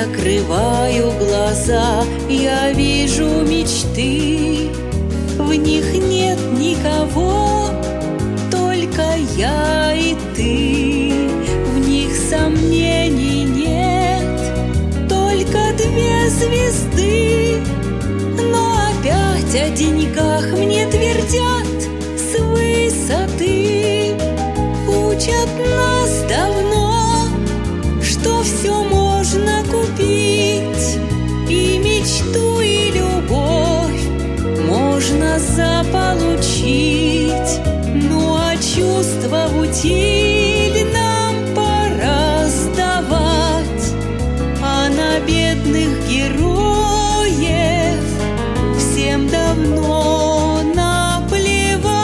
закрываю глаза, я вижу мечты. В них нет никого, только я и ты. В них сомнений нет, только две звезды. Но опять о деньгах мне твердят с высоты. Учат нас давно, что все можно купить, и мечту, и любовь можно заполучить. Ну а чувства в утиль нам пора сдавать, а на бедных героев всем давно наплевать.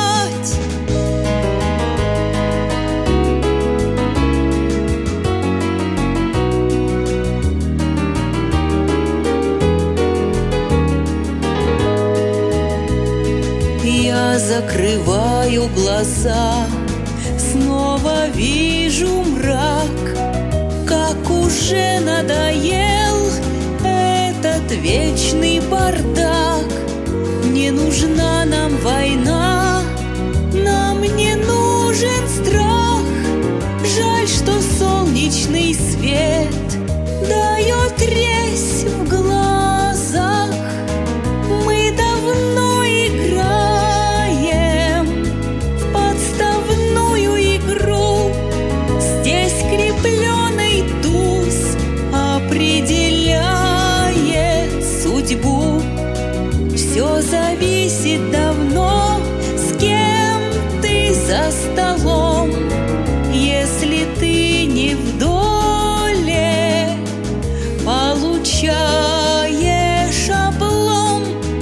Я закрываю глаза, снова вижу мрак, как уже надоел этот вечный бардак. Не нужна нам война, нам не нужен страх. Жаль, что солнечный свет дает резь в глазах. Мы давно играем в подставную игру. Здесь крепленный туз определяет судьбу. Все зависит давно, с кем ты за столом. Если ты не в доле, получаешь облом.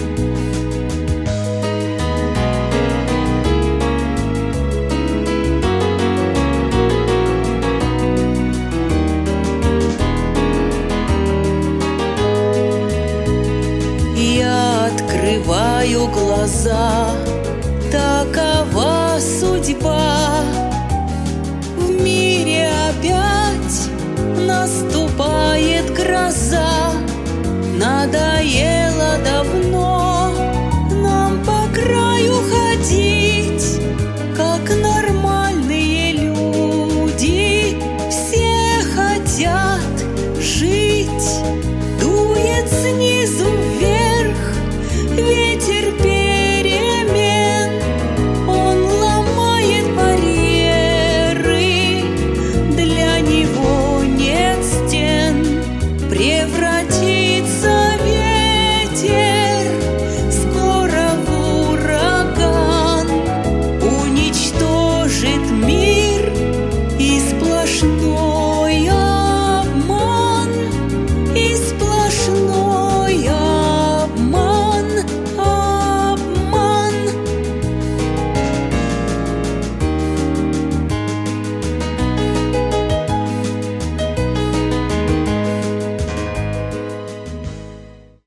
Я открываю глаза, такова судьба. В мире опять наступает гроза.